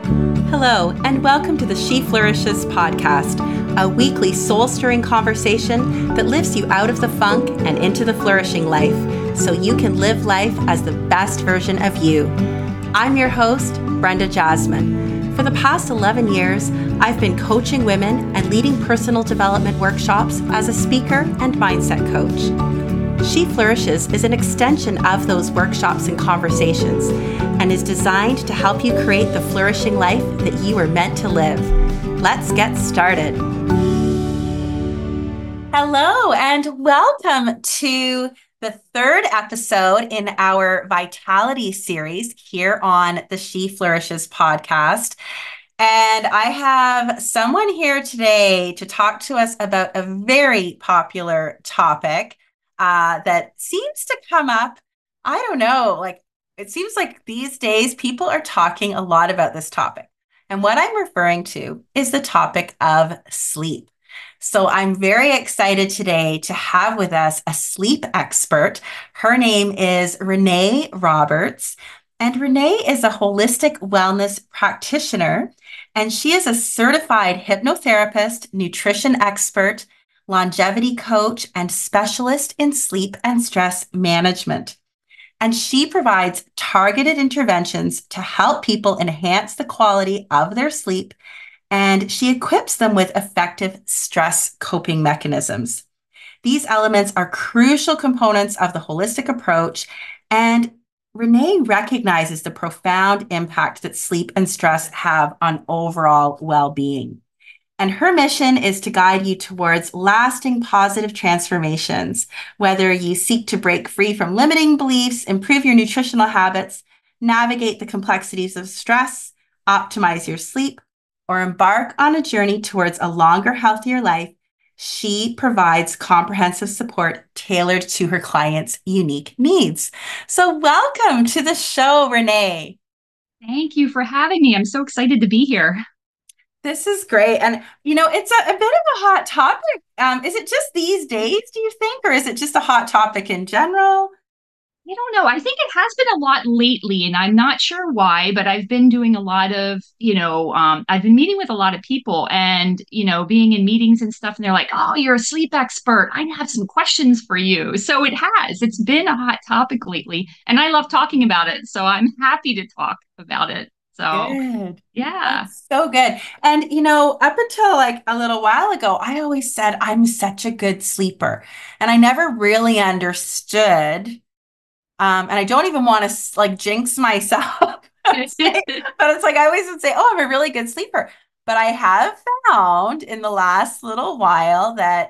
Hello, and welcome to the She Flourishes podcast, a weekly soul-stirring conversation that lifts you out of the funk and into the flourishing life so you can live life as the best version of you. I'm your host, Brenda Jasmine. For the past 11 years, I've been coaching women and leading personal development workshops as a speaker and mindset coach. She Flourishes is an extension of those workshops and conversations and is designed to help you create the flourishing life that you were meant to live. Let's get started. Hello, and welcome to the third episode in our Vitality series here on the She Flourishes podcast. And I have someone here today to talk to us about a very popular topic that seems to come up. I don't know, it seems like these days people are talking a lot about this topic. And what I'm referring to is the topic of sleep. So I'm very excited today to have with us a sleep expert. Her name is Renee Roberts. And Renee is a holistic wellness practitioner. And she is a certified hypnotherapist, nutrition expert, longevity coach, and specialist in sleep and stress management. And she provides targeted interventions to help people enhance the quality of their sleep, and she equips them with effective stress coping mechanisms. These elements are crucial components of the holistic approach, and Renee recognizes the profound impact that sleep and stress have on overall well-being. And her mission is to guide you towards lasting positive transformations, whether you seek to break free from limiting beliefs, improve your nutritional habits, navigate the complexities of stress, optimize your sleep, or embark on a journey towards a longer, healthier life. She provides comprehensive support tailored to her clients' unique needs. So welcome to the show, Renee. Thank you for having me. I'm so excited to be here. This is great. And, it's a bit of a hot topic. Is it just these days, do you think, or is it just a hot topic in general? I don't know. I think it has been a lot lately, and I'm not sure why, but I've been doing a lot of, I've been meeting with a lot of people and, being in meetings and stuff, and they're like, oh, you're a sleep expert. I have some questions for you. So it's been a hot topic lately, and I love talking about it. So I'm happy to talk about it. So, Good. yeah. That's so good. And, up until a little while ago, I always said I'm such a good sleeper. And I never really understood. And I don't even want to jinx myself. But it's I always would say, oh, I'm a really good sleeper. But I have found in the last little while that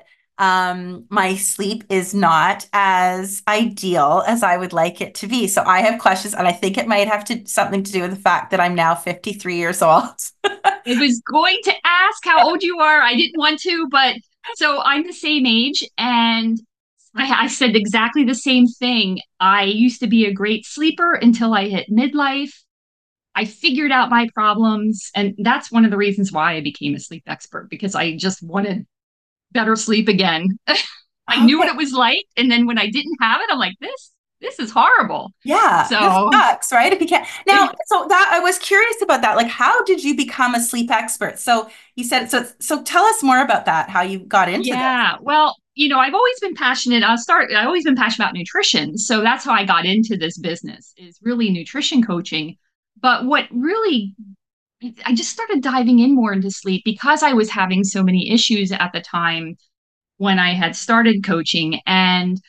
my sleep is not as ideal as I would like it to be. So I have questions, and I think it might have something to do with the fact that I'm now 53 years old. I was going to ask how old you are. I didn't want to, but so I'm the same age, and I said exactly the same thing. I used to be a great sleeper until I hit midlife. I figured out my problems, and that's one of the reasons why I became a sleep expert, because I just wanted better sleep again. I knew what it was like, and then when I didn't have it, I'm like, this is horrible. Yeah, so this sucks, right? If you can't now, so that I was curious about that. How did you become a sleep expert? So you said so. Tell us more about that. How you got into this? Yeah, well, I've always been passionate. I've always been passionate about nutrition, so that's how I got into this business. Is really nutrition coaching. But what really I just started diving in more into sleep because I was having so many issues at the time when I had started coaching, and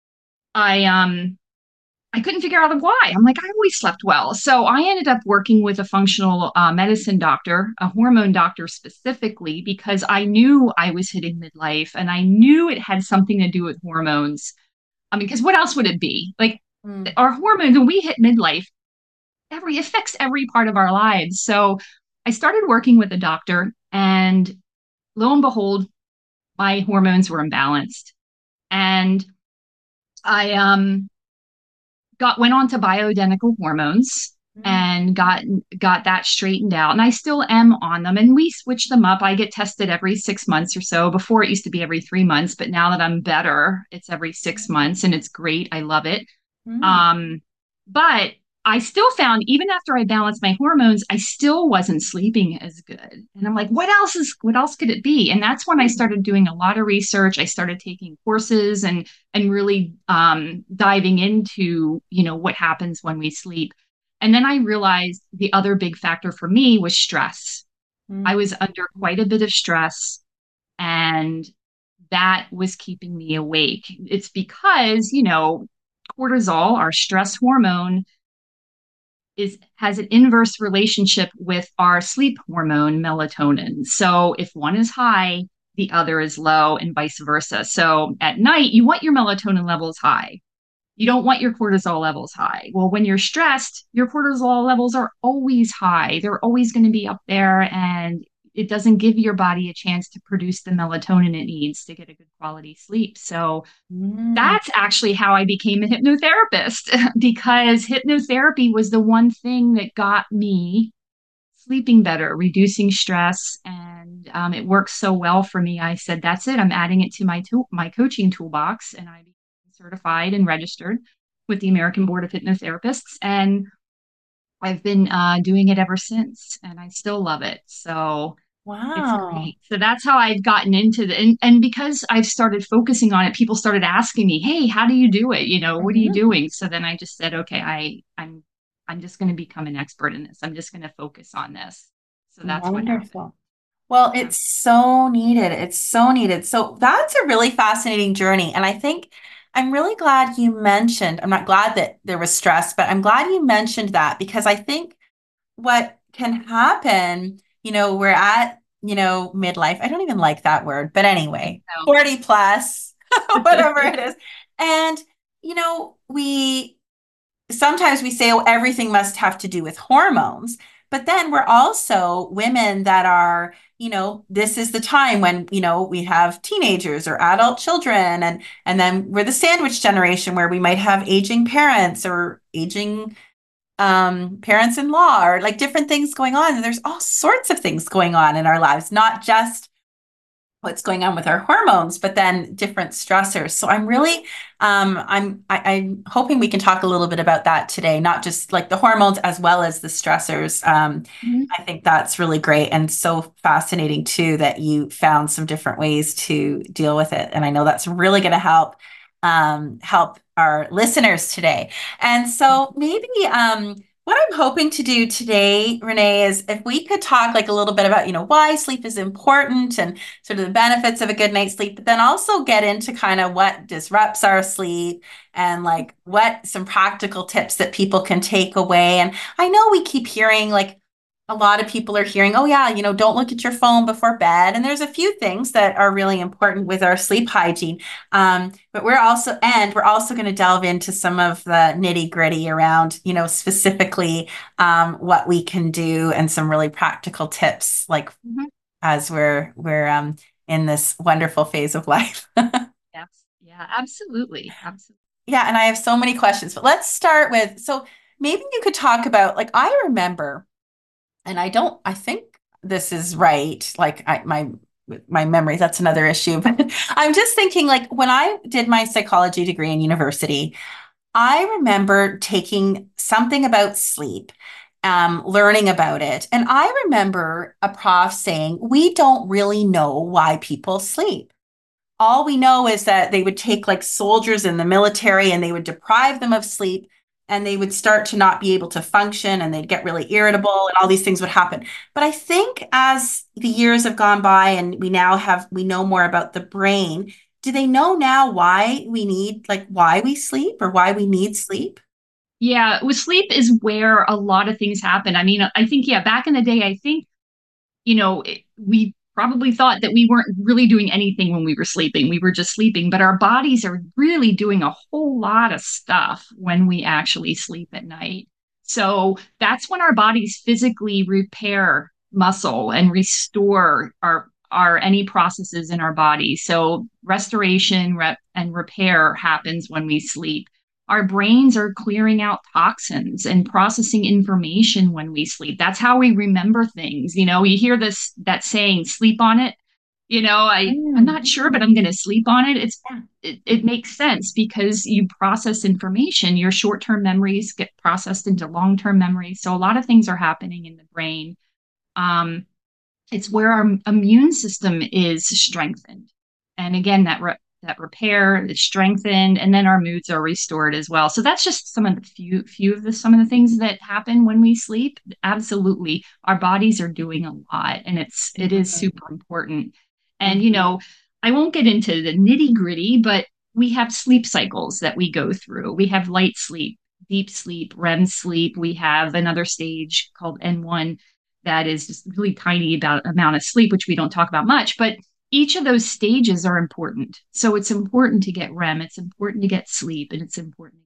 I couldn't figure out why. I'm like, I always slept well. So I ended up working with a functional medicine doctor, a hormone doctor specifically, because I knew I was hitting midlife and I knew it had something to do with hormones. I mean, because what else would it be? Our hormones, when we hit midlife, affects every part of our lives. So I started working with a doctor, and lo and behold, my hormones were imbalanced. And I went on to bioidentical hormones and got that straightened out. And I still am on them, and we switch them up. I get tested every 6 months or so. Before it used to be every 3 months, but now that I'm better, it's every 6 months, and it's great. I love it. But I still found even after I balanced my hormones, I still wasn't sleeping as good. And I'm like, what else could it be? And that's when I started doing a lot of research. I started taking courses and really diving into, what happens when we sleep. And then I realized the other big factor for me was stress. I was under quite a bit of stress, and that was keeping me awake. It's because, cortisol, our stress hormone, has an inverse relationship with our sleep hormone melatonin. So if one is high, the other is low, and vice versa. So at night, you want your melatonin levels high. You don't want your cortisol levels high. Well, when you're stressed, your cortisol levels are always high. They're always going to be up there, and it doesn't give your body a chance to produce the melatonin it needs to get a good quality sleep. So Mm. that's actually how I became a hypnotherapist because hypnotherapy was the one thing that got me sleeping better, reducing stress, and it works so well for me. I said, "That's it. I'm adding it to my coaching toolbox," and I became certified and registered with the American Board of Hypnotherapists, and I've been doing it ever since, and I still love it. So it's Wow. great. So that's how I've gotten into and because I've started focusing on it, people started asking me, "Hey, how do you do it? What are you Mhm. doing?" So then I just said, "Okay, I'm just going to become an expert in this. I'm just going to focus on this." So that's what happened. Wonderful. Well, Yeah. it's so needed. It's so needed. So that's a really fascinating journey. And I think I'm really glad you mentioned, I'm not glad that there was stress, but I'm glad you mentioned that because I think what can happen, we're at, midlife. I don't even like that word, but anyway, So 40 plus, whatever it is. And, we sometimes we say, oh, everything must have to do with hormones. But then we're also women that are, this is the time when, we have teenagers or adult children. And then we're the sandwich generation where we might have aging parents or aging parents-in-law or like different things going on. And there's all sorts of things going on in our lives, not just what's going on with our hormones, but then different stressors. So I'm really, I'm hoping we can talk a little bit about that today, not just like the hormones as well as the stressors. Mhm. I think that's really great and so fascinating too that you found some different ways to deal with it. And I know that's really going to help our listeners today. And so maybe what I'm hoping to do today, Renee, is if we could talk like a little bit about, why sleep is important and sort of the benefits of a good night's sleep, but then also get into kind of what disrupts our sleep and like what some practical tips that people can take away. And I know we keep hearing like a lot of people are hearing, oh yeah, don't look at your phone before bed. And there's a few things that are really important with our sleep hygiene. But we're also going to delve into some of the nitty gritty around, specifically what we can do and some really practical tips, like Mhm. as we're in this wonderful phase of life. Yes. Yeah, absolutely. Absolutely. Yeah, and I have so many questions, but let's start with so maybe you could talk about like I remember, and I think this is right, like my memory, that's another issue, but I'm just thinking like when I did my psychology degree in university, I remember taking something about sleep, learning about it. And I remember a prof saying, we don't really know why people sleep. All we know is that they would take like soldiers in the military and they would deprive them of sleep and they would start to not be able to function and they'd get really irritable and all these things would happen. But I think as the years have gone by and we know more about the brain, do they know now why we sleep or why we need sleep? Yeah, with sleep is where a lot of things happen. I mean, I think, yeah, back in the day, I think we probably thought that we weren't really doing anything when we were sleeping. We were just sleeping, but our bodies are really doing a whole lot of stuff when we actually sleep at night. So that's when our bodies physically repair muscle and restore our any processes in our body. So restoration and repair happens when we sleep. Our brains are clearing out toxins and processing information when we sleep. That's how we remember things. You hear that saying, sleep on it. I'm not sure, but I'm going to sleep on it. It makes sense because you process information. Your short-term memories get processed into long-term memories. So a lot of things are happening in the brain. Um, it's where our immune system is strengthened. And again, that repair is strengthened, and then our moods are restored as well. So that's just some of the some of the things that happen when we sleep. Absolutely, our bodies are doing a lot, and it is Mhm. super important. And Mhm. I won't get into the nitty gritty, but we have sleep cycles that we go through. We have light sleep, deep sleep, REM sleep. We have another stage called N1 that is just really tiny about amount of sleep, which we don't talk about much, but each of those stages are important. So it's important to get REM, it's important to get sleep, and it's important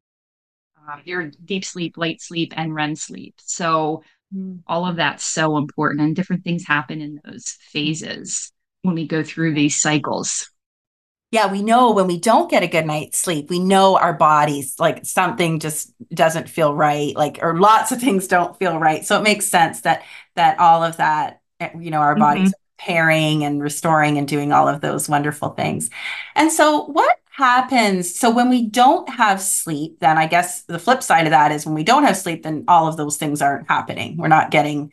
your deep sleep, light sleep, and REM sleep. So Mhm. all of that's so important, and different things happen in those phases when we go through these cycles. Yeah, we know when we don't get a good night's sleep, we know our bodies, like something just doesn't feel right, like, or lots of things don't feel right. So it makes sense that all of that, our Mm-hmm. bodies are repairing and restoring and doing all of those wonderful things. And so what happens? So when we don't have sleep, then I guess the flip side of that is when we don't have sleep, then all of those things aren't happening. We're not getting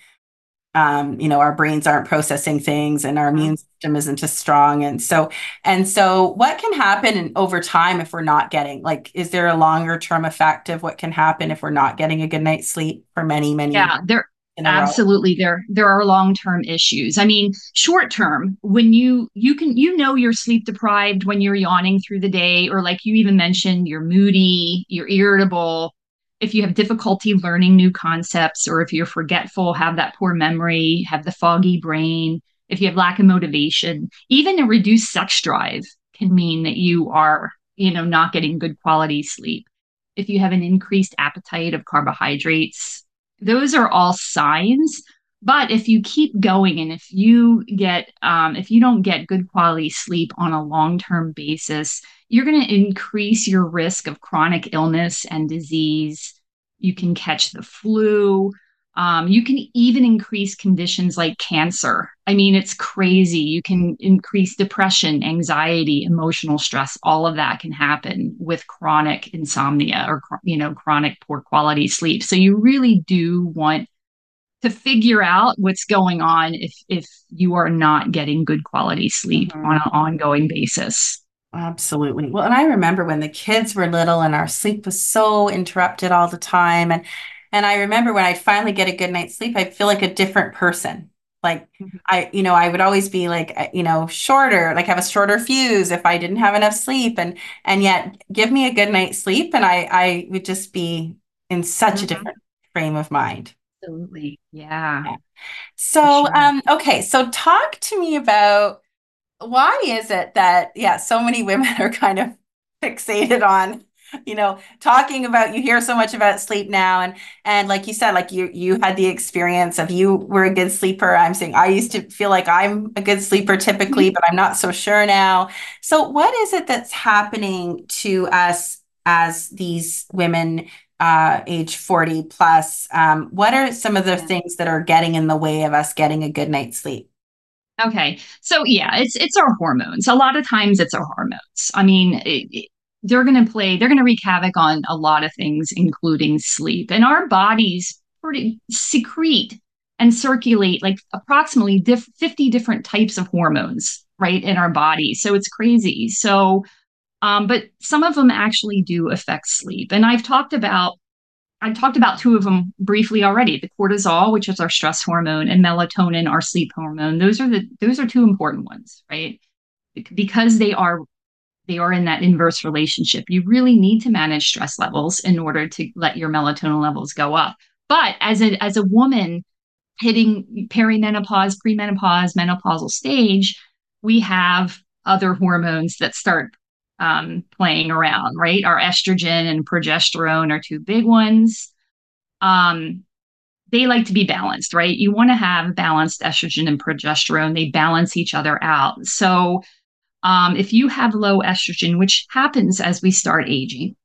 our brains aren't processing things and our immune system isn't as strong. And so what can happen over time if we're not getting, like, is there a longer term effect of what can happen if we're not getting a good night's sleep for many, many Yeah, there in a row? absolutely there are long-term issues. I mean, short term, when you're sleep deprived when you're yawning through the day, or like you even mentioned, you're moody, you're irritable, if you have difficulty learning new concepts, or if you're forgetful, have that poor memory, have the foggy brain, if you have lack of motivation, even a reduced sex drive can mean that you are, not getting good quality sleep. If you have an increased appetite of carbohydrates, those are all signs. But if you keep going, and if you don't get good quality sleep on a long-term basis, you're going to increase your risk of chronic illness and disease. You can catch the flu. You can even increase conditions like cancer. I mean, it's crazy. You can increase depression, anxiety, emotional stress. All of that can happen with chronic insomnia, or, chronic poor quality sleep. So you really do want to figure out what's going on if you are not getting good quality sleep on Mhm. an ongoing basis. Absolutely. Well, and I remember when the kids were little and our sleep was so interrupted all the time. And I remember when I'd finally get a good night's sleep, I'd feel like a different person. Like I would always be like, shorter, like have a shorter fuse if I didn't have enough sleep. And yet give me a good night's sleep and I would just be in such a Mhm. different frame of mind. Absolutely. Yeah, Yeah. for So, sure. okay. So talk to me about why is it that, yeah, so many women are kind of fixated on, talking about, you hear so much about sleep now, and like you said, like you had the experience of, you were a good sleeper. I'm saying I used to feel like I'm a good sleeper typically, but I'm not so sure now. So what is it that's happening to us as these women age 40 plus? What are some of the Yeah. things that are getting in the way of us getting a good night's sleep? Okay. So yeah, it's our hormones. A lot of times it's our hormones. I mean, they're going to wreak havoc on a lot of things, including sleep. And our bodies pretty secrete and circulate like approximately 50 different types of hormones, right, in our body. So it's crazy. So, but some of them actually do affect sleep. And I talked about two of them briefly already, the cortisol, which is our stress hormone, and melatonin, our sleep hormone. Those are two important ones, right? Because they are in that inverse relationship. You really need to manage stress levels in order to let your melatonin levels go up. But as a woman hitting perimenopause, premenopause, menopausal stage, we have other hormones that start playing around, right? Our estrogen and progesterone are two big ones. um, they like to be balanced, right? You want to have balanced estrogen and progesterone. They balance each other out. So if you have low estrogen, which happens as we start aging,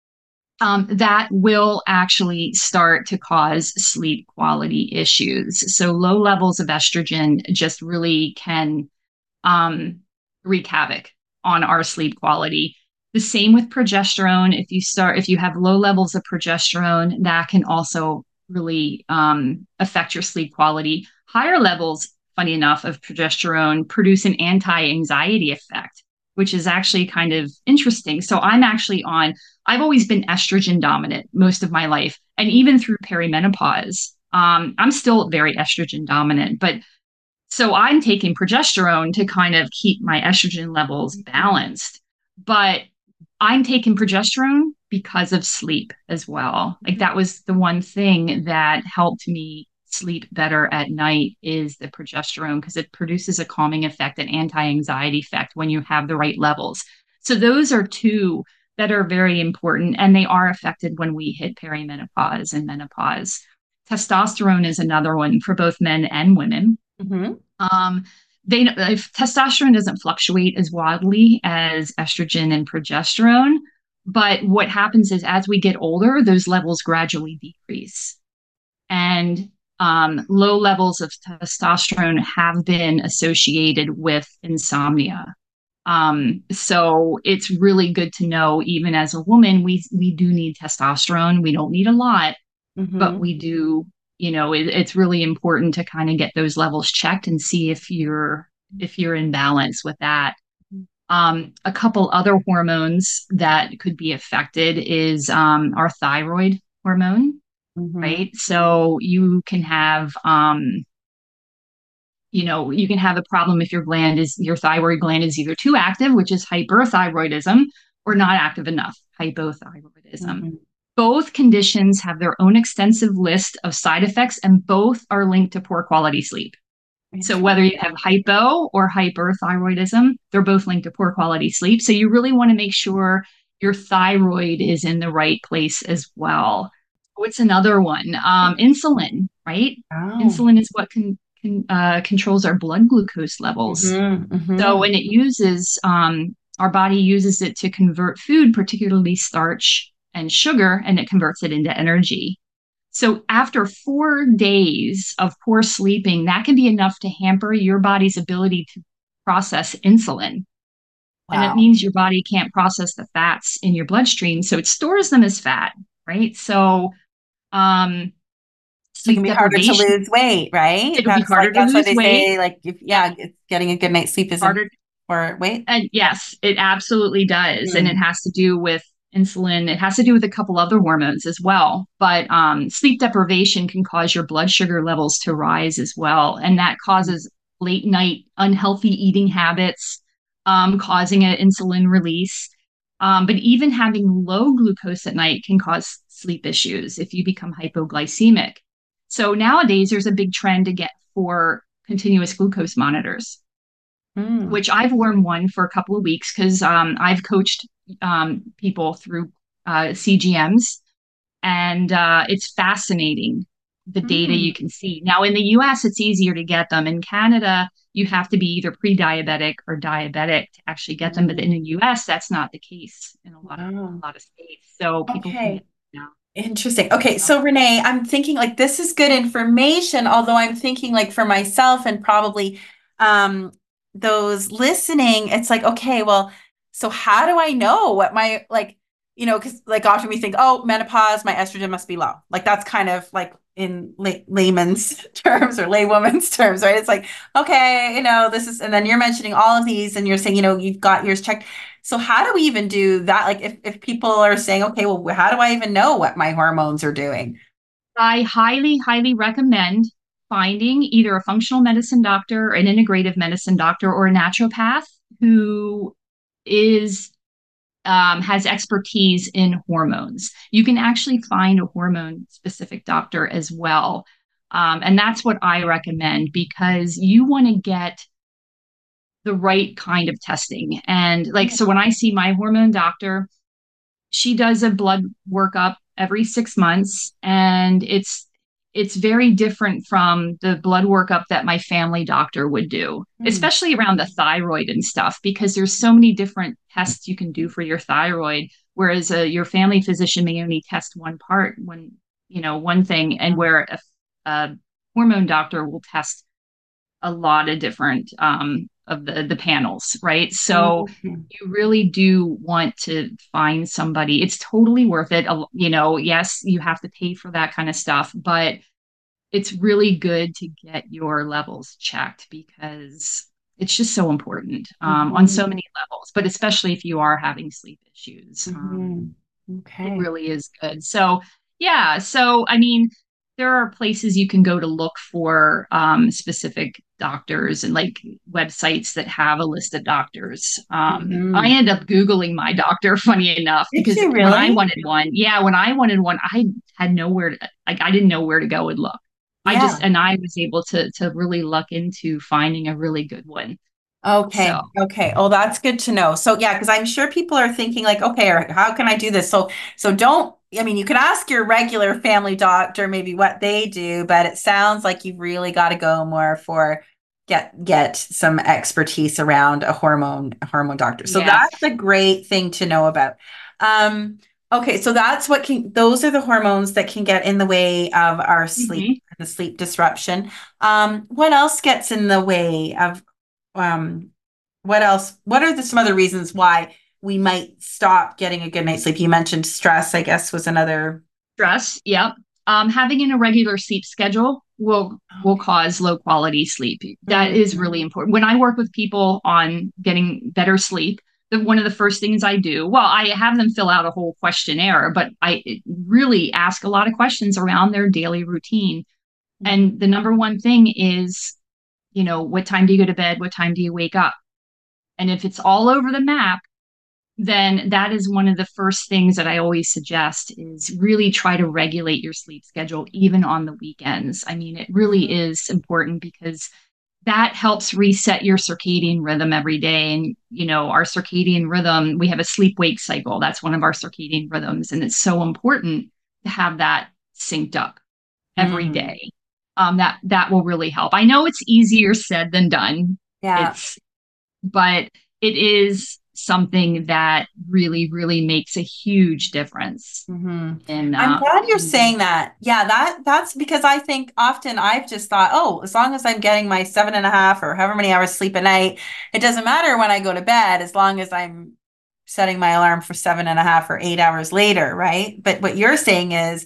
that will actually start to cause sleep quality issues. So low levels of estrogen just really can um, wreak havoc on our sleep quality. The same with progesterone. If you have low levels of progesterone, that can also really affect your sleep quality. Higher levels, funny enough, of progesterone produce an anti-anxiety effect, which is actually kind of interesting. So I've always been estrogen dominant most of my life. And even through perimenopause, I'm still very estrogen dominant, but so I'm taking progesterone to kind of keep my estrogen levels balanced. But I'm taking progesterone because of sleep as well. Like that was the one thing that helped me sleep better at night is the progesterone because it produces a calming effect, an anti-anxiety effect when you have the right levels. So those are two that are very important and they are affected when we hit perimenopause and menopause. Testosterone is another one for both men and women. Mm-hmm. Um, if testosterone doesn't fluctuate as wildly as estrogen and progesterone, but what happens is as we get older, those levels gradually decrease. And low levels of testosterone have been associated with insomnia. So it's really good to know, even as a woman, we do need testosterone. We don't need a lot, but Mm-hmm. we do, it's really important to kind of get those levels checked and see if you're in balance with that. A couple other hormones that could be affected is our thyroid hormone, Mm-hmm. right? So you can have a problem if your thyroid gland is either too active, which is hyperthyroidism, or not active enough, hypothyroidism. Mm-hmm. Both conditions have their own extensive list of side effects, and both are linked to poor quality sleep. So whether you have hypo or hyperthyroidism, they're both linked to poor quality sleep. So you really want to make sure your thyroid is in the right place as well. What's another one? Insulin, right? Oh. Insulin is what controls our blood glucose levels. Mm-hmm. So Mm-hmm. when our body uses it to convert food, particularly starch and sugar, and it converts it into energy. So after 4 days of poor sleeping, that can be enough to hamper your body's ability to process insulin. And it Wow. means your body can't process the fats in your bloodstream. So it stores them as fat, right? So um, So it can sleep be harder to deprivation, lose weight, right? it'll be That's like harder to that's why lose they weight. say like if Yeah, it's getting a good night's sleep is important harder. for weight. And yes, it absolutely does. And it Mm. has to do with insulin. It has to do with a couple other hormones as well. But sleep deprivation can cause your blood sugar levels to rise as well. And that causes late night unhealthy eating habits, causing an insulin release. But even having low glucose at night can cause sleep issues if you become hypoglycemic. So nowadays, there's a big trend to get for continuous glucose monitors, Mm. which I've worn one for a couple of weeks because I've coached people through CGMs, and it's fascinating the data Mm. you can see. Now, in the US, it's easier to get them. In Canada, you have to be either pre diabetic or diabetic to actually get them. But in Mm. the US, that's not the case in a lot of Wow. states. So people can Okay. get them Interesting. Okay, so Renee, I'm thinking like this is good information, although I'm thinking like for myself and probably um those listening, it's like, okay, well, so how do I know what my like, because like often we think, oh, menopause, my estrogen must be low. Like that's kind of like in layman's terms or laywoman's terms, right? It's like, okay, this is, and then you're mentioning all of these and you're saying, you've got yours checked. So how do we even do that? Like if people are saying, okay, well, how do I even know what my hormones are doing? I highly, highly recommend finding either a functional medicine doctor, an integrative medicine doctor, or a naturopath who is has expertise in hormones. You can actually find a hormone specific doctor as well. And that's what I recommend because you want to get the right kind of testing. And like, so when I see my hormone doctor, she does a blood workup every 6 months, and it's very different from the blood workup that my family doctor would do, Hmm. especially around the thyroid and stuff, because there's so many different tests you can do for your thyroid, whereas your family physician may only test one thing, and where a hormone doctor will test a lot of different of the panels, right? So Mhm. you really do want to find somebody. It's totally worth it. Yes, you have to pay for that kind of stuff, but it's really good to get your levels checked because it's just so important on Mhm. so many levels, but especially if you are having sleep issues. Mhm. It Okay. really is good. So, yeah. So, I mean, there are places you can go to look for specific doctors and like websites that have a list of doctors. I Mhm. end up Googling my doctor, funny enough, Did because you when I really? wanted one, yeah, when I wanted one, I had nowhere to, like, I didn't know where to go and look. Yeah. And I was able to really luck into finding a really good one. So, Okay. Okay. Oh, that's good to know. So yeah, because I'm sure people are thinking like, okay, or how can I do this? So don't, I mean, you can ask your regular family doctor maybe what they do, but it sounds like you've really got to go more for get some expertise around a hormone doctor. So yeah. that's a great thing to know about. Um, okay, so that's those are the hormones that can get in the way of our sleep, Mhm. the sleep disruption. What else gets in the way of um, what else? What are some other reasons why we might stop getting a good night's sleep? You mentioned stress, I guess, was another. Stress, yep. Having an irregular sleep schedule will Okay. cause low quality sleep. That is Mhm. really important. When I work with people on getting better sleep, one of the first things I do, well, I have them fill out a whole questionnaire, but I really ask a lot of questions around their daily routine. Mhm. And the number one thing is, what time do you go to bed? What time do you wake up? And if it's all over the map, then that is one of the first things that I always suggest is really try to regulate your sleep schedule, even on the weekends. I mean, it really Mhm. is important because that helps reset your circadian rhythm every day. And, our circadian rhythm, we have a sleep wake cycle. That's one of our circadian rhythms. And it's so important to have that synced up every Mm. day. That will really help. I know it's easier said than done. Yeah. It's but it is something that really, really makes a huge difference Hmm. in I'm glad you're in saying that. Yeah, that's because I think often I've just thought, oh, as long as I'm getting my 7.5 or however many hours sleep a night, it doesn't matter when I go to bed, as long as I'm setting my alarm for 7.5 or 8 hours later, right? But what you're saying is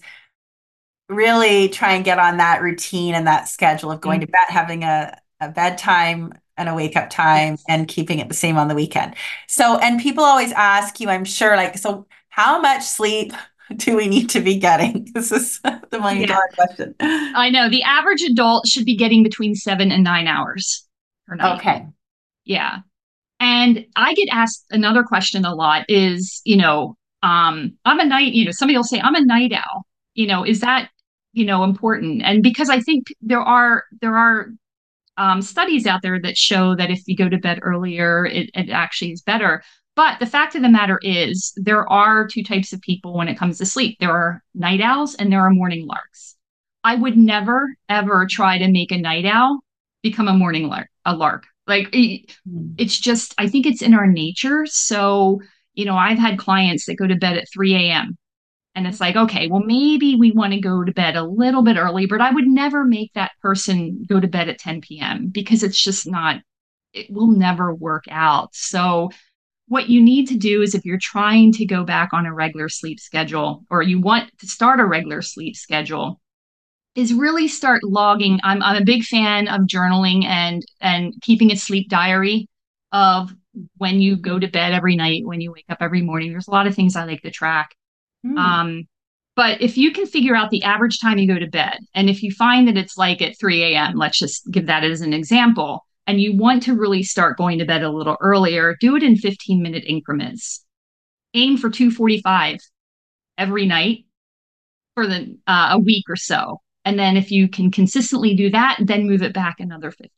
really try and get on that routine and that schedule of going to bed, having a bedtime and a wake up time yes. and keeping it the same on the weekend. So, and people always ask you, I'm sure, like, so how much sleep do we need to be getting? This is the million Yeah, dollar question. I know. The average adult should be getting between 7 and 9 hours per night. Okay. Yeah. And I get asked another question a lot is, I'm a night, somebody will say, I'm a night owl. Is that, important? And because I think there are studies out there that show that if you go to bed earlier, it actually is better. But the fact of the matter is, there are two types of people when it comes to sleep. There are night owls and there are morning larks. I would never, ever try to make a night owl become a morning lark, a lark. Like Mm. it's just, I think it's in our nature. So, I've had clients that go to bed at 3 a.m. And it's like, okay, well, maybe we want to go to bed a little bit early, but I would never make that person go to bed at 10 p.m. because it's just not, it will never work out. So, what you need to do is if you're trying to go back on a regular sleep schedule or you want to start a regular sleep schedule, is really start logging. I'm a big fan of journaling and keeping a sleep diary of when you go to bed every night, when you wake up every morning. There's a lot of things I like to track. Mm. um, but if you can figure out the average time you go to bed, and if you find that it's like at 3 a.m., let's just give that as an example, and you want to really start going to bed a little earlier, do it in 15-minute increments. Aim for 2:45 every night for a week or so. And then if you can consistently do that, then move it back another 50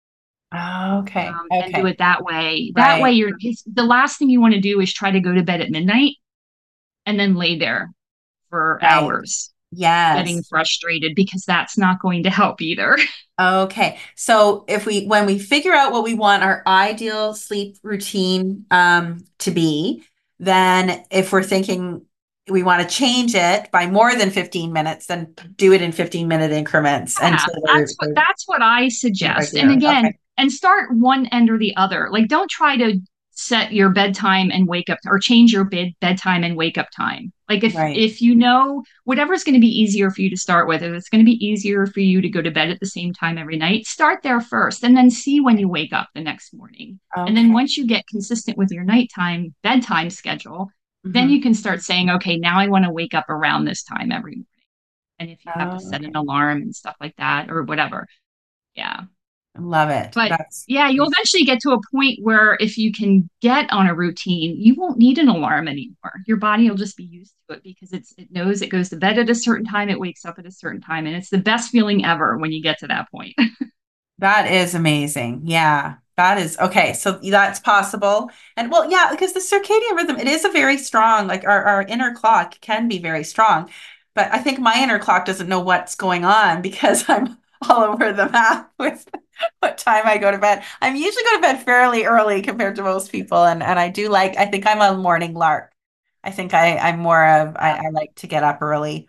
Okay. and do Okay. it that way. That way, Right. the last thing you want to do is try to go to bed at midnight and then lay there for Right. hours getting Yes. frustrated because that's not going to help either. Okay. So when we figure out what we want our ideal sleep routine to be, then if we're thinking we want to change it by more than 15 minutes, then do it in 15-minute increments Yeah, until they're that's what I right suggest. And there. again, Okay. and start one end or the other. Like don't try to set your bedtime and wake up or change your bedtime and wake up time. Like Right. if you know whatever's going to be easier for you to start with, if it's going to be easier for you to go to bed at the same time every night, start there first and then see when you wake up the next morning. And then Okay. once you get consistent with your nighttime bedtime schedule, then Hmm. you can start saying, okay, now I want to wake up around this time every morning. And if you have to Oh, set an okay. alarm and stuff like that or whatever. Yeah. Love it. But That's yeah, you'll eventually get to a point where if you can get on a routine, you won't need an alarm anymore. Your body will just be used to it because it knows it goes to bed at a certain time, it wakes up at a certain time, and it's the best feeling ever when you get to that point. that is amazing. Yeah. That is okay. So that's possible. And well, yeah, because the circadian rhythm, it is a very strong, like our inner clock can be very strong. But I think my inner clock doesn't know what's going on because I'm all over the map with what time I go to bed. I'm usually go to bed fairly early compared to most people. And I do like, I think I'm a morning lark. I think I'm more of, I like to get up early.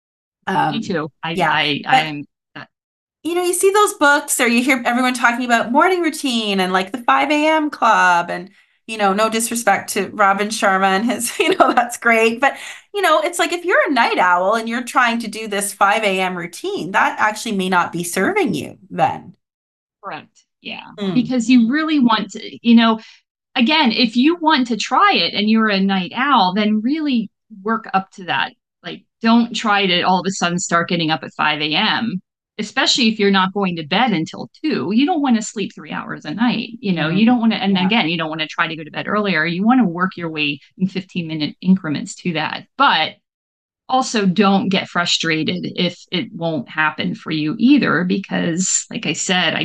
Me Um, too. yeah. I But am you see those books or you hear everyone talking about morning routine and like the 5 a.m. club and, no disrespect to Robin Sharma and his, that's great. But, it's like if you're a night owl and you're trying to do this 5 a.m. routine, that actually may not be serving you then. correct. Yeah. Mm. Because you really want to, again, if you want to try it and you're a night owl, then really work up to that. Like, don't try to all of a sudden start getting up at 5 a.m., especially if you're not going to bed until 2. You don't want to sleep 3 hours a night. You Mm. don't want to, and Yeah. again, you don't want to try to go to bed earlier. You want to work your way in 15-minute increments to that. But also don't get frustrated if it won't happen for you either, because like I said,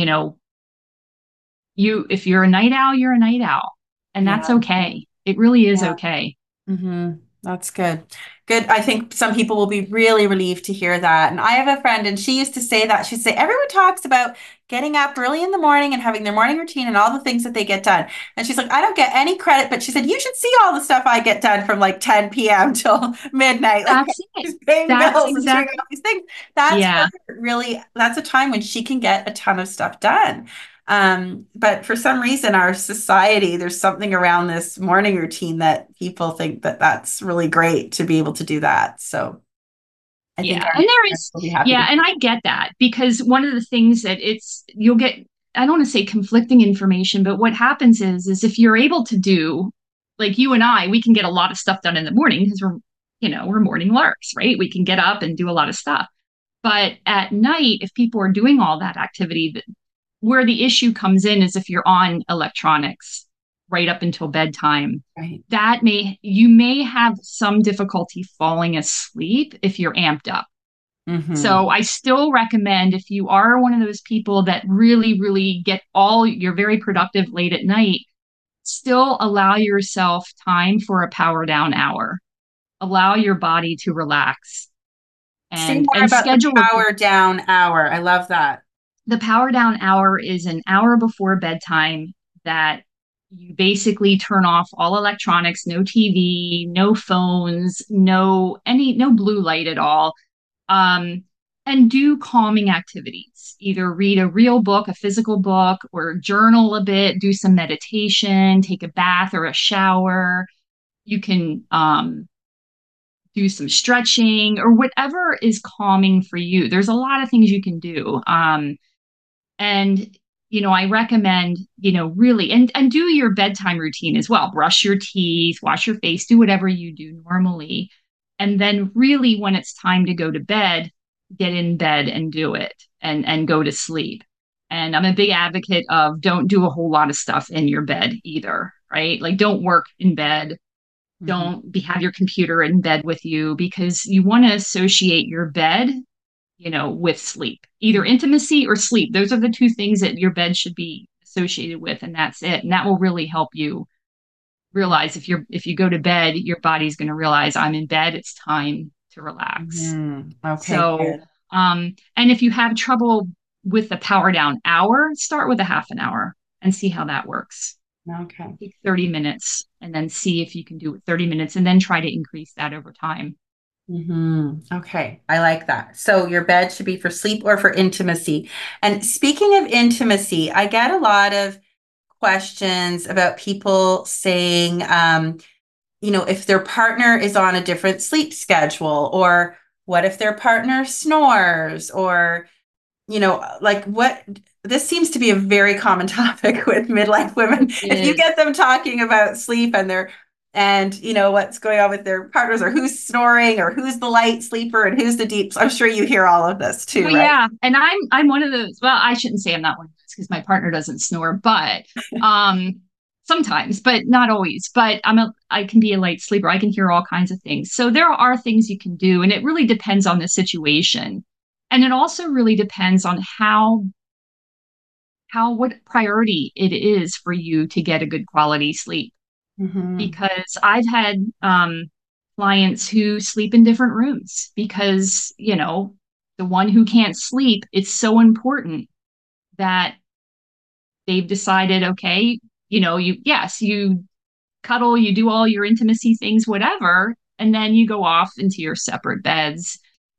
if you're a night owl, you're a night owl. And that's Yeah. okay. It really is Yeah. okay. Hmm. That's good. Good. I think some people will be really relieved to hear that. And I have a friend, and she used to say that. She'd say, everyone talks about getting up early in the morning and having their morning routine and all the things that they get done. And she's like, I don't get any credit, but she said, you should see all the stuff I get done from like 10 p.m. till midnight, like That's it. she's paying That's bills and doing exactly, all these things. That's yeah, her really, that's a time when she can get a ton of stuff done. But for some reason, our society, there's something around this morning routine that people think that that's really great to be able to do that. So I think yeah. our And there parents is, will be happy yeah. to. And I get that because one of the things that you'll get, I don't want to say conflicting information, but what happens is if you're able to do, like you and I, we can get a lot of stuff done in the morning because we're morning larks, right? We can get up and do a lot of stuff. But at night, if people are doing all that activity, where the issue comes in is if you're on electronics right up until bedtime, Right. you may have some difficulty falling asleep if you're amped up. Hmm. So I still recommend if you are one of those people that really, really you're very productive late at night, still allow yourself time for a power down hour. Allow your body to relax Say and more about the schedule power down hour. I love that. the power down hour is an hour before bedtime that you basically turn off all electronics, no TV, no phones, no blue light at all. Um, and do calming activities. Either read a real book, a physical book, or journal a bit, do some meditation, take a bath or a shower. You can do some stretching or whatever is calming for you. There's a lot of things you can do. And I recommend, really and do your bedtime routine as well. Brush your teeth, wash your face, do whatever you do normally. And then really when it's time to go to bed, get in bed and do it and go to sleep. And I'm a big advocate of don't do a whole lot of stuff in your bed either, right? Like don't work in bed, Hmm. have your computer in bed with you because you want to associate your bed with sleep, either intimacy or sleep. Those are the two things that your bed should be associated with, and that's it. And that will really help you realize if you go to bed, your body's going to realize I'm in bed. It's time to relax. Hmm. Okay, So, good. and if you have trouble with the power down hour, start with a half an hour and see how that works. Okay. Take 30 minutes and then see if you can do it 30 minutes and then try to increase that over time. Okay, I like that. So your bed should be for sleep or for intimacy. And speaking of intimacy, I get a lot of questions about people saying, if their partner is on a different sleep schedule, or what if their partner snores, or, like what, this seems to be a very common topic with midlife women. It If you is. get them talking about sleep and what's going on with their partners, or who's snoring, or who's the light sleeper and who's the deep, I'm sure you hear all of this Oh too, right? yeah, and I'm one of those. Well, I shouldn't say I'm not one of those because my partner doesn't snore, but um, sometimes, but not always. But I can be a light sleeper. I can hear all kinds of things. So there are things you can do, and it really depends on the situation, and it also really depends on how what priority it is for you to get a good quality sleep. Mm-hmm. Because I've had clients who sleep in different rooms because, the one who can't sleep, it's so important that they've decided, okay, you cuddle, you do all your intimacy things, whatever, and then you go off into your separate beds.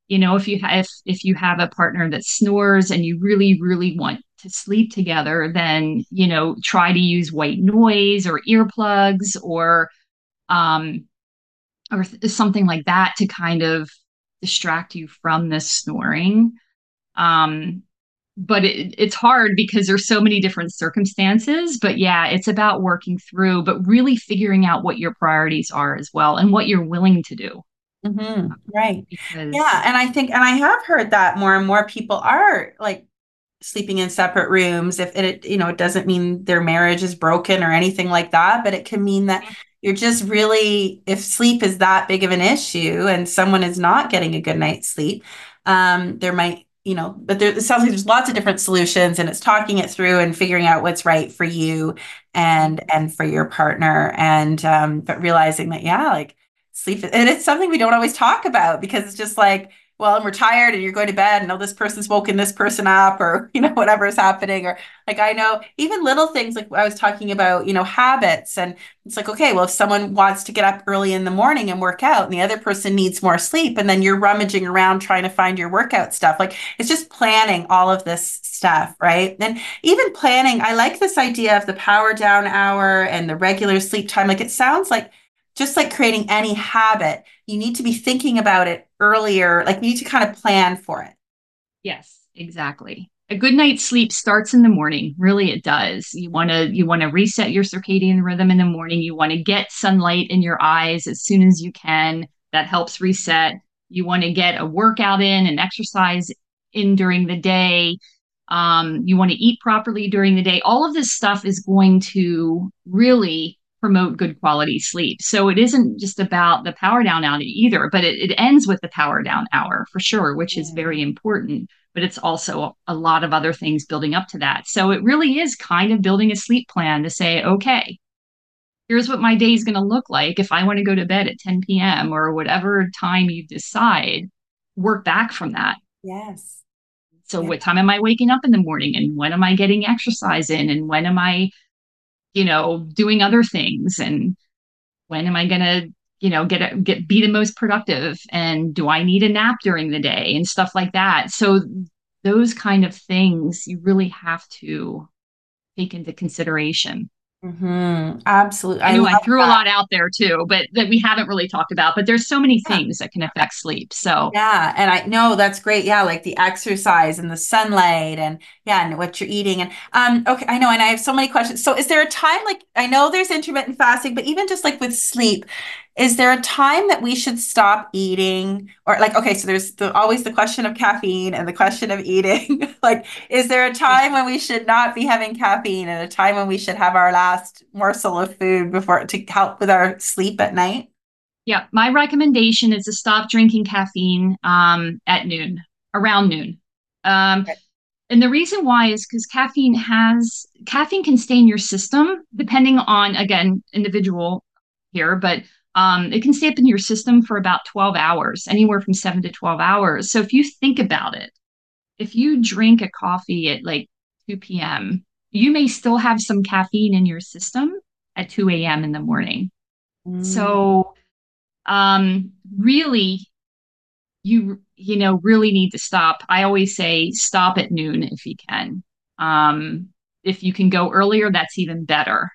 If you have a partner that snores and you really, really want to sleep together, then, try to use white noise or earplugs um, something like that to kind of distract you from the snoring. Um, but it's hard because there's so many different circumstances. But yeah, it's about working through, but really figuring out what your priorities are as well and what you're willing to do. Right. Yeah. Because And I have heard that more and more people are like sleeping in separate rooms. If it, it doesn't mean their marriage is broken or anything like that, but it can mean that you're just really, if sleep is that big of an issue and someone is not getting a good night's sleep, there might, but it sounds like there's lots of different solutions, and it's talking it through and figuring out what's right for you and for your partner. And but realizing that, yeah, like sleep, and it's something we don't always talk about because it's just like, well, and we're tired and you're going to bed and oh, this person's woken this person up, or, whatever is happening. Or like, I know even little things like I was talking about, habits. And it's like, okay, well, if someone wants to get up early in the morning and work out and the other person needs more sleep, and then you're rummaging around trying to find your workout stuff, like it's just planning all of this stuff, right? And even planning, I like this idea of the power down hour and the regular sleep time. Like it sounds like just like creating any habit, you need to be thinking about it earlier. Like you need to kind of plan for it. yes, exactly. A good night's sleep starts in the morning. Really, it does. You want to reset your circadian rhythm in the morning. You want to get sunlight in your eyes as soon as you can. That helps reset. You want to get a workout in and exercise in during the day. You want to eat properly during the day. All of this stuff is going to really promote good quality sleep. So it isn't just about the power down hour either, but it ends with the power down hour for sure, which is Yeah. very important. But it's also a lot of other things building up to that. So it really is kind of building a sleep plan to say, okay, here's what my day is going to look like if I want to go to bed at 10 p.m. or whatever time you decide, work back from that. Yes. So Yeah. what time am I waking up in the morning and when am I getting exercise in and when am I, doing other things and when am I going to, be the most productive and do I need a nap during the day and stuff like that. So those kind of things you really have to take into consideration. Absolutely. I I know love I threw a that. lot out there too, but that we haven't really talked about. But there's so many Yeah. things that can affect sleep. So Yeah, and I know that's great. Yeah, like the exercise and the sunlight and yeah, and what you're eating. And okay, I know, and I have so many questions. So is there a time, like I know there's intermittent fasting, but even just like with sleep, is there a time that we should stop eating? Or like, okay, so there's always the question of caffeine and the question of eating. Like, is there a yeah, time when we should not be having caffeine and a time when we should have our last morsel of food before to help with our sleep at night? yeah. My recommendation is to stop drinking caffeine at noon, around noon. Um, And the reason why is because caffeine can stay in your system depending on, again, individual here, but it can stay up in your system for about 12 hours, anywhere from 7 to 12 hours. So if you think about it, if you drink a coffee at like 2 p.m., you may still have some caffeine in your system, at 2 a.m. in the morning. Mm. So really, really need to stop. I always say stop at noon if you can. Um, if you can go earlier, that's even better.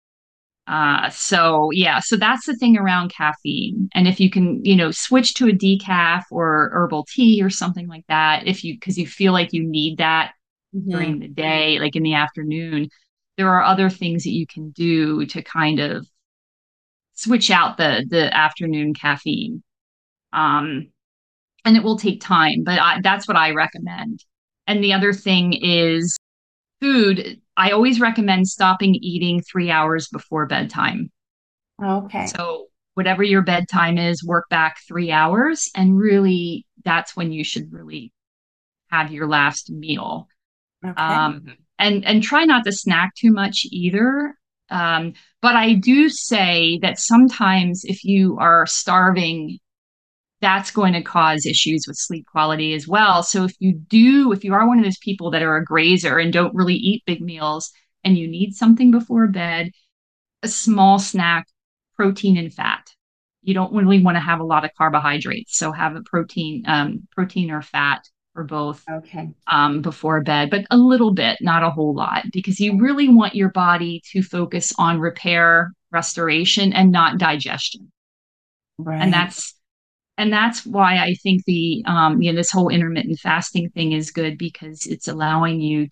So yeah, so that's the thing around caffeine. And if you can, switch to a decaf or herbal tea or something like that, because you feel like you need that Mhm. during the day, like in the afternoon, there are other things that you can do to kind of switch out the afternoon caffeine. Um, and it will take time, but that's what I recommend. And the other thing is food. I always recommend stopping eating 3 hours before bedtime. Okay. So whatever your bedtime is, work back 3 hours, and really that's when you should really have your last meal. Okay. And try not to snack too much either. Um, but I do say that sometimes if you are starving, that's going to cause issues with sleep quality as well. So if you are one of those people that are a grazer and don't really eat big meals and you need something before bed, a small snack, protein and fat. You don't really want to have a lot of carbohydrates. So have a protein or fat or both Okay. before bed, but a little bit, not a whole lot, because you really want your body to focus on repair, restoration, and not digestion. And Right. that's why I think this whole intermittent fasting thing is good because it's allowing you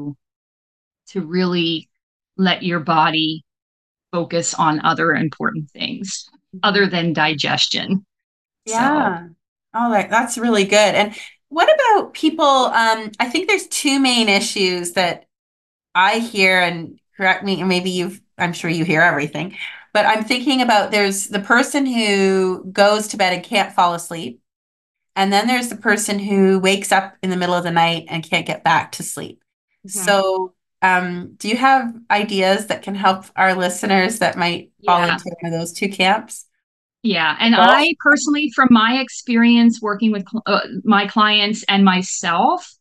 to really let your body focus on other important things other Mhm. than digestion. So Yeah. Oh, that's really good. And what about people? I think there's two main issues that I hear, and correct me, and maybe I'm sure you hear everything, but I'm thinking about there's the person who goes to bed and can't fall asleep. And then there's the person who wakes up in the middle of the night and can't get back to sleep. mhm. So, do you have ideas that can help our listeners that might fall Yeah. into one of those two camps? Yeah. And Both? I personally, from my experience working with my clients and myself,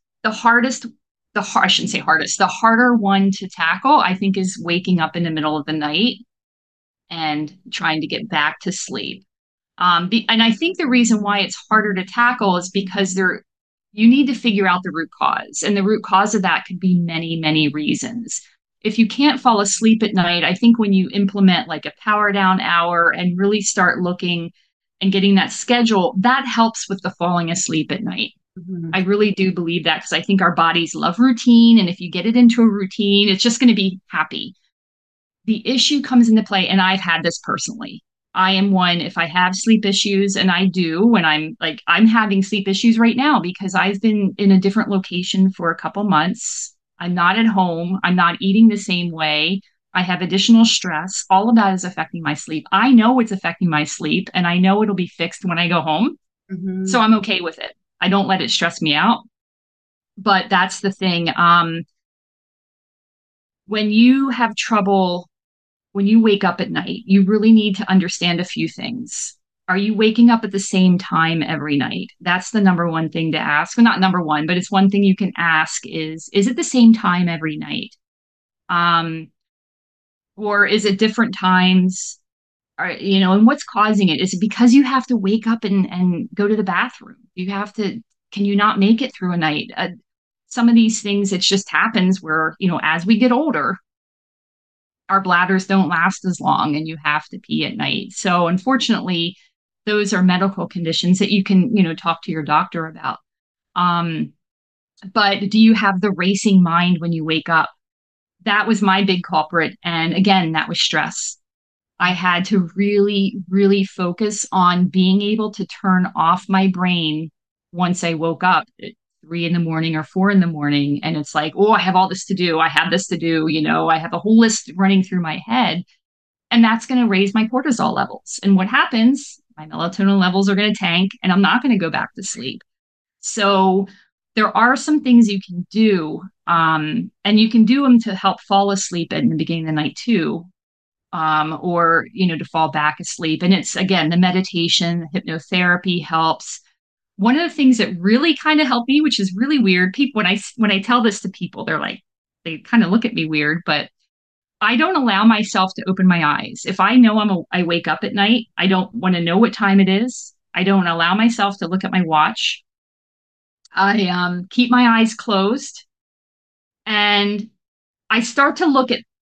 I shouldn't say hardest, the harder one to tackle, I think, is waking up in the middle of the night and trying to get back to sleep. And I think the reason why it's harder to tackle is because you need to figure out the root cause. And the root cause of that could be many, many reasons. If you can't fall asleep at night, I think when you implement like a power down hour and really start looking and getting that schedule, that helps with the falling asleep at night. Mhm. I really do believe that because I think our bodies love routine. And if you get it into a routine, it's just going to be happy. The issue comes into play, and I've had this personally. I am one, if I have sleep issues, and I do when I'm having sleep issues right now because I've been in a different location for a couple months. I'm not at home. I'm not eating the same way. I have additional stress. All of that is affecting my sleep. I know it's affecting my sleep, and I know it'll be fixed when I go home. So Mhm. I'm okay with it. I don't let it stress me out. But that's the thing. When you have trouble when you wake up at night, you really need to understand a few things. Are you waking up at the same time every night? That's the number one thing to ask. Well, not number one, but it's one thing you can ask is it the same time every night? Um, or is it different times? And what's causing it? Is it because you have to wake up and go to the bathroom? Can you not make it through a night? Some of these things, it just happens where, as we get older, our bladders don't last as long and you have to pee at night. So unfortunately, those are medical conditions that you can, talk to your doctor about. Um, but do you have the racing mind when you wake up? That was my big culprit. And again, that was stress. I had to really, really focus on being able to turn off my brain once I woke up at 3 in the morning or 4 in the morning. And it's like, oh, I have all this to do. I have this to do. I have a whole list running through my head. And that's going to raise my cortisol levels. And what happens? My melatonin levels are going to tank and I'm not going to go back to sleep. So there are some things you can do, and you can do them to help fall asleep in the beginning of the night too, or to fall back asleep. And it's again the meditation, hypnotherapy helps. One of the things that really kind of helped me, which is really weird, people when I tell this to people, they kind of look at me weird, but I don't allow myself to open my eyes. If I know I wake up at night, I don't want to know what time it is. I don't allow myself to look at my watch. I keep my eyes closed, and I start to look at,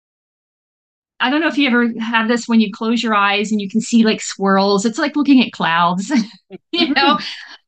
I don't know if you ever have this when you close your eyes and you can see like swirls. It's like looking at clouds, you know? Mhm.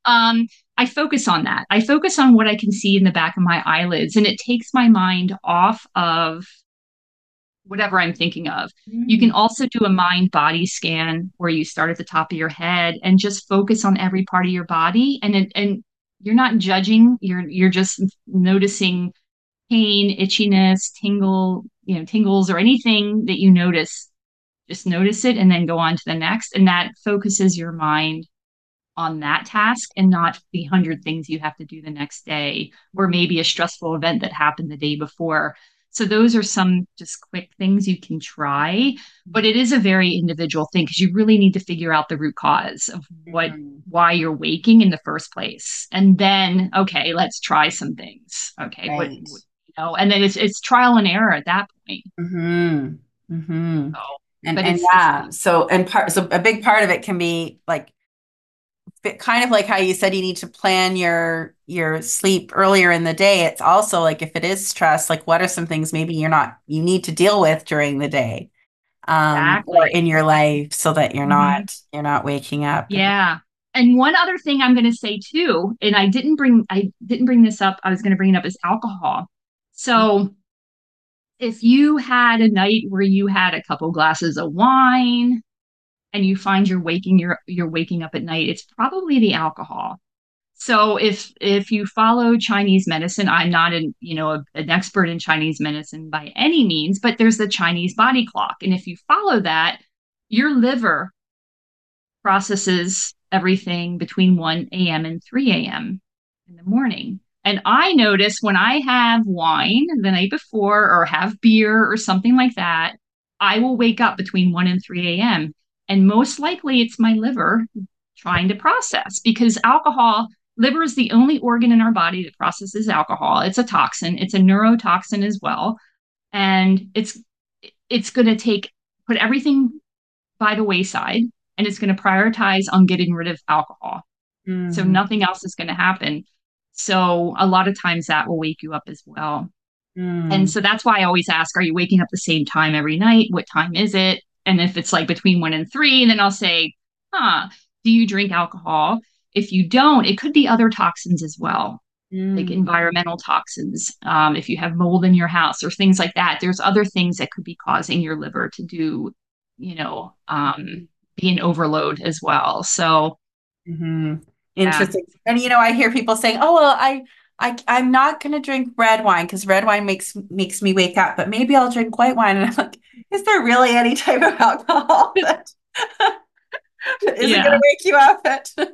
I focus on that. I focus on what I can see in the back of my eyelids, and it takes my mind off of whatever I'm thinking of. You can Mm. also do a mind body scan where you start at the top of your head and just focus on every part of your body, and you're not judging, you're just noticing pain, itchiness, tingles or anything that you notice. Just notice it and then go on to the next, and that focuses your mind on that task and not the 100 things you have to do the next day, or maybe a stressful event that happened the day before. So those are some just quick things you can try, but it is a very individual thing because you really need to figure out the root cause of Mhm. why you're waking in the first place. And then, okay, let's try some things. Okay, Right. and then it's trial and error at that point. Mm-hmm. Mm-hmm. So, And but and it's yeah, so a big part of it can be like kind of like how you said you need to plan your sleep earlier in the day. It's also like if it is stress, like what are some things maybe you need to deal with during the day, or exactly. in your life so that Mhm. you're not waking up. Yeah. And one other thing I'm going to say too, and I didn't bring this up. I was going to bring it up is alcohol. So if you had a night where you had a couple glasses of wine and you find you're waking up at night, it's probably the alcohol. So if you follow Chinese medicine, I'm not an expert in Chinese medicine by any means, but there's the Chinese body clock, and if you follow that, your liver processes everything between 1 a.m. and 3 a.m. in the morning. And I notice when I have wine the night before or have beer or something like that, I will wake up between 1 and 3 a.m. And most likely it's my liver trying to process because liver is the only organ in our body that processes alcohol. It's a toxin, it's a neurotoxin as well. And it's going to put everything by the wayside, and it's going to prioritize on getting rid of alcohol. So Mm, nothing else is going to happen. So a lot of times that will wake you up as well. And mm, so that's why I always ask, are you waking up the same time every night? What time is it? And if it's like between 1 and 3, then I'll say, do you drink alcohol? If you don't, it could be other toxins as well, like mm. environmental toxins. If you have mold in your house or things like that, there's other things that could be causing your liver to do, you know, um, be an overload as well. So, Hmm. yeah, Interesting. And I hear people saying, "Oh, well, I'm not going to drink red wine because red wine makes me wake up, but maybe I'll drink white wine." And I'm like, "Is there really any type of alcohol that isn't going to yeah, wake you up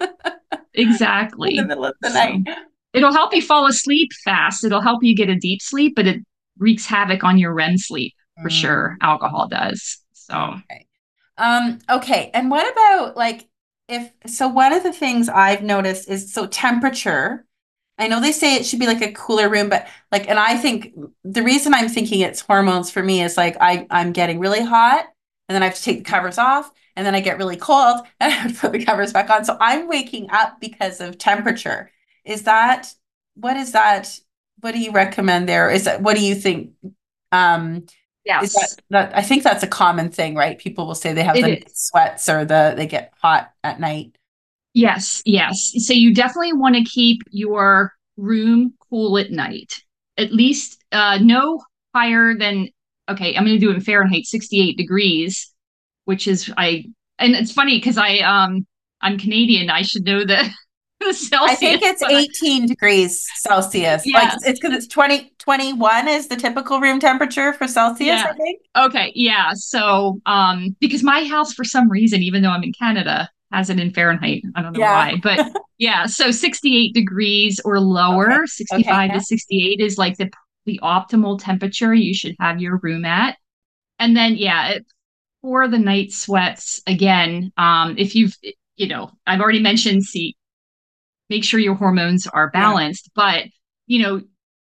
in the exactly. middle of the night?" So it'll help you fall asleep fast. It'll help you get a deep sleep, but it wreaks havoc on your REM sleep for sure. Mm, Alcohol does. So, okay. Okay. And what about like if so one of the things I've noticed is so temperature. I know they say it should be like a cooler room, but like, and I think the reason I'm thinking it's hormones for me is like I'm getting really hot and then I have to take the covers off and then I get really cold and I have to put the covers back on. So I'm waking up because of temperature. Is that, what is that? What do you recommend there? Is that, what do you think? Um, is that, yes, that, I think that's a common thing, right? People will say they have it the is. sweats or they get hot at night. Yes, yes. So you definitely want to keep your room cool at night. At least no higher than, okay, I'm going to do it in Fahrenheit, 68 degrees, which is and it's funny because I'm Canadian. I should know the I think Celsius, it's but 18 degrees Celsius. Like yeah, it's because it's 2021 is the typical room temperature for Celsius, yeah. I think. Okay, yeah. So because my house for some reason, even though I'm in Canada, has it in Fahrenheit. I don't know Yeah. why, but yeah, so 68 degrees or Okay. lower, Okay. 65 Yeah. to 68 is like the optimal temperature you should have your room at. And then yeah, for the night sweats, again, if I've already mentioned, see, make sure your hormones are Yeah. balanced, but you know,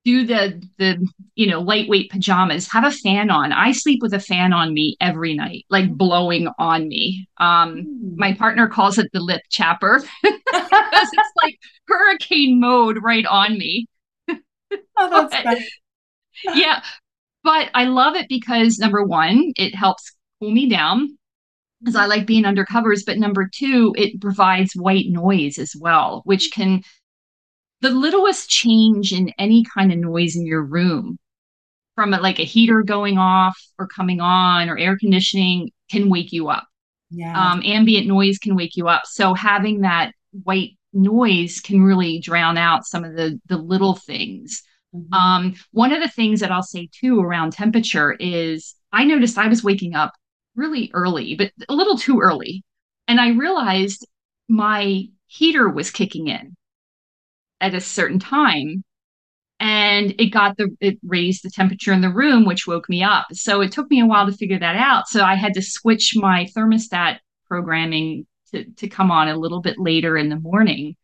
do the lightweight pajamas, have a fan on. I sleep with a fan on me every night, like blowing on me. Mm. My partner calls it the lip chapper because it's like hurricane mode right on me. Oh, that's But funny. yeah, but I love it because number one, it helps cool me down because I like being under covers. But number two, it provides white noise as well, which can, the littlest change in any kind of noise in your room, from like a heater going off or coming on or air conditioning, can wake you up. Yeah. Ambient noise can wake you up. So having that white noise can really drown out some of the little things. Mhm. One of the things that I'll say too around temperature is I noticed I was waking up really early, but a little too early. And I realized my heater was kicking in at a certain time, and it raised the temperature in the room, which woke me up. So it took me a while to figure that out. So I had to switch my thermostat programming to come on a little bit later in the morning,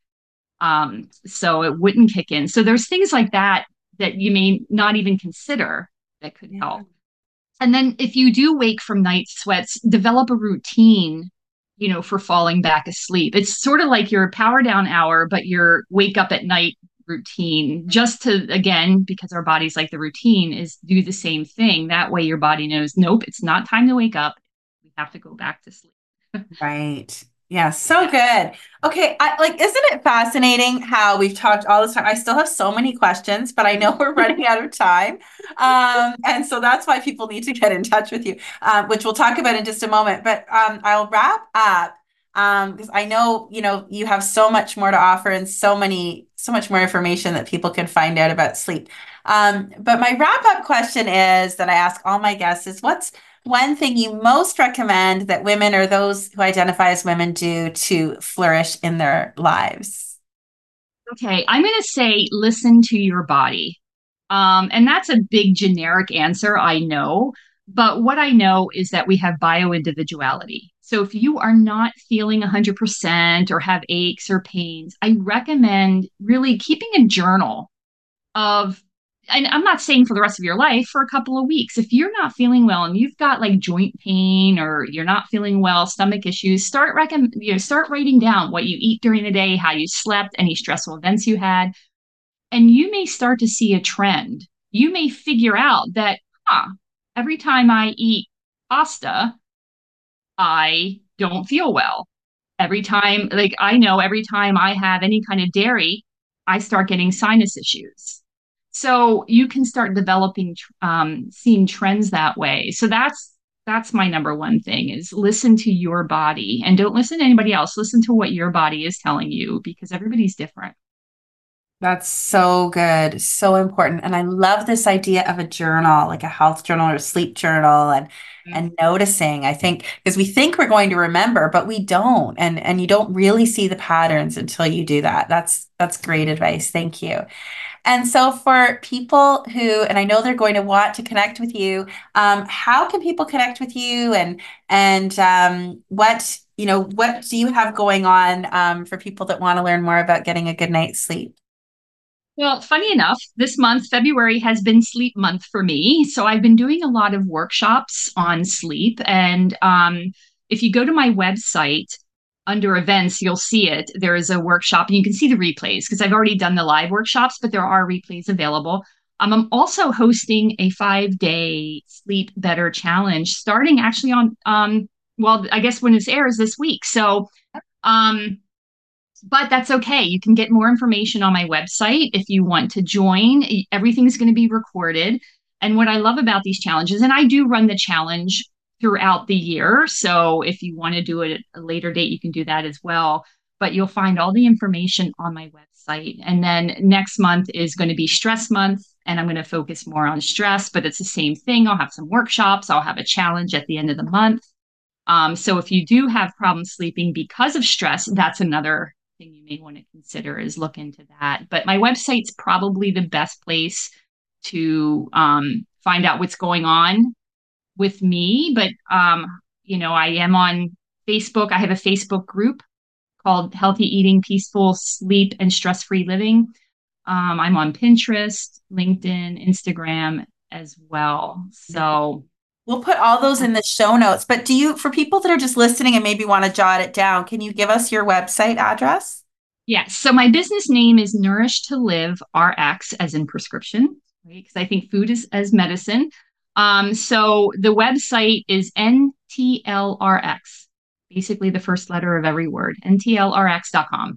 so it wouldn't kick in. So there's things like that that you may not even consider that could Yeah. help. And then if you do wake from night sweats, develop a routine, for falling back asleep. It's sort of like your power down hour, but your wake up at night routine, just to, again, because our bodies like the routine, is do the same thing. That way your body knows, nope, it's not time to wake up. We have to go back to sleep. Right. Yeah, so Yeah. good. Okay, isn't it fascinating how we've talked all this time? I still have so many questions, but I know we're running out of time. And so that's why people need to get in touch with you, which we'll talk about in just a moment. But I'll wrap up because I know, you have so much more to offer and so much more information that people can find out about sleep. But my wrap up question is that I ask all my guests is what's one thing you most recommend that women or those who identify as women do to flourish in their lives? Okay, I'm going to say listen to your body. And that's a big generic answer, I know. But what I know is that we have bio individuality. So if you are not feeling 100% or have aches or pains, I recommend really keeping a journal of, and I'm not saying for the rest of your life, for a couple of weeks. If you're not feeling well and you've got like joint pain or you're not feeling well, stomach issues, start writing down what you eat during the day, how you slept, any stressful events you had, and you may start to see a trend. You may figure out that, every time I eat pasta, I don't feel well. Every time, like I know every time I have any kind of dairy, I start getting sinus issues. So you can start developing, seeing trends that way. So that's my number one thing, is listen to your body and don't listen to anybody else. Listen to what your body is telling you, because everybody's different. That's so good, so important. And I love this idea of a journal, like a health journal or a sleep journal and noticing. I think because we think we're going to remember, but we don't. And you don't really see the patterns until you do that. That's great advice. Thank you. And so for people who, and I know they're going to want to connect with you, how can people connect with you and what do you have going on for people that want to learn more about getting a good night's sleep? Well, funny enough, this month, February, has been sleep month for me. So I've been doing a lot of workshops on sleep. And if you go to my website under events, you'll see it. There is a workshop, and you can see the replays because I've already done the live workshops, but there are replays available. I'm also hosting a 5-day sleep better challenge starting actually on, well, I guess when this airs this week. So, um, but that's okay. You can get more information on my website if you want to join. Everything's going to be recorded. And what I love about these challenges, and I do run the challenge throughout the year. So if you want to do it at a later date, you can do that as well. But you'll find all the information on my website. And then next month is going to be stress month. And I'm going to focus more on stress, but it's the same thing. I'll have some workshops. I'll have a challenge at the end of the month. So if you do have problems sleeping because of stress, that's another thing you may want to consider, is look into that. But my website's probably the best place to find out what's going on with me. But I am on Facebook. I have a Facebook group called Healthy Eating, Peaceful Sleep, and Stress-Free Living. I'm on Pinterest, LinkedIn, Instagram as well. So we'll put all those in the show notes. But for people that are just listening and maybe want to jot it down, can you give us your website address? yes. So my business name is Nourish to Live RX, as in prescription, right? Because I think food is as medicine. So the website is NTLRX, basically the first letter of every word, ntlrx.com.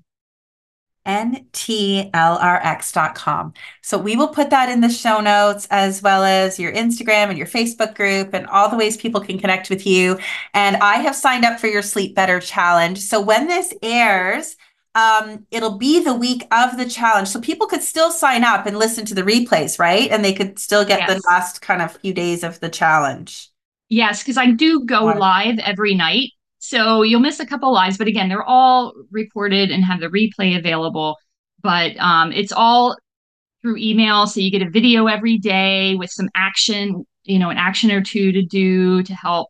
ntlrx.com. So we will put that in the show notes, as well as your Instagram and your Facebook group and all the ways people can connect with you. And I have signed up for your Sleep Better Challenge. So when this airs, it'll be the week of the challenge. So people could still sign up and listen to the replays, right? And they could still get the last kind of few days of the challenge. Yes, because I do go live every night. So you'll miss a couple lives, but again, they're all recorded and have the replay available. But it's all through email. So you get a video every day with some action, an action or two to do to help,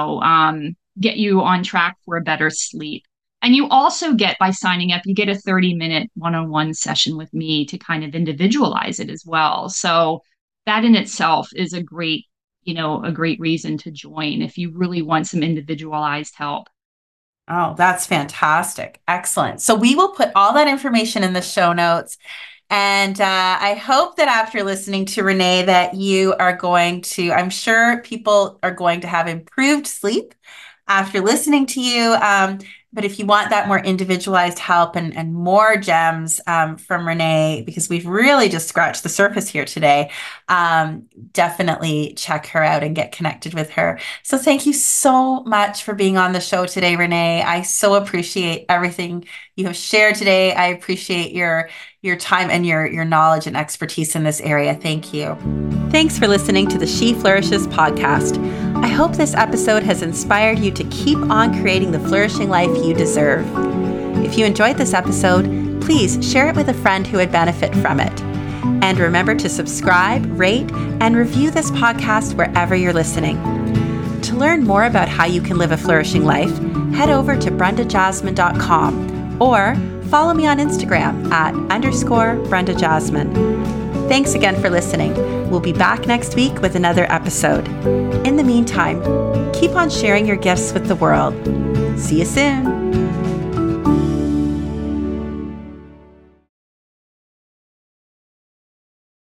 get you on track for a better sleep. And you also get, by signing up, you get a 30-minute one-on-one session with me to kind of individualize it as well. So that in itself is a great reason to join if you really want some individualized help. Oh, that's fantastic. Excellent. So we will put all that information in the show notes. And I hope that after listening to Renee that you are I'm sure people are going to have improved sleep after listening to you. But if you want that more individualized help and more gems from Renee, because we've really just scratched the surface here today, definitely check her out and get connected with her. So thank you so much for being on the show today, Renee. I so appreciate everything you have shared today. I appreciate your time and your knowledge and expertise in this area. Thank you. Thanks for listening to the She Flourishes podcast. I hope this episode has inspired you to keep on creating the flourishing life you deserve. If you enjoyed this episode, please share it with a friend who would benefit from it. And remember to subscribe, rate, and review this podcast wherever you're listening. To learn more about how you can live a flourishing life, head over to brendajasmine.com or follow me on Instagram at _BrendaJasmine. Thanks again for listening. We'll be back next week with another episode. In the meantime, keep on sharing your gifts with the world. See you soon.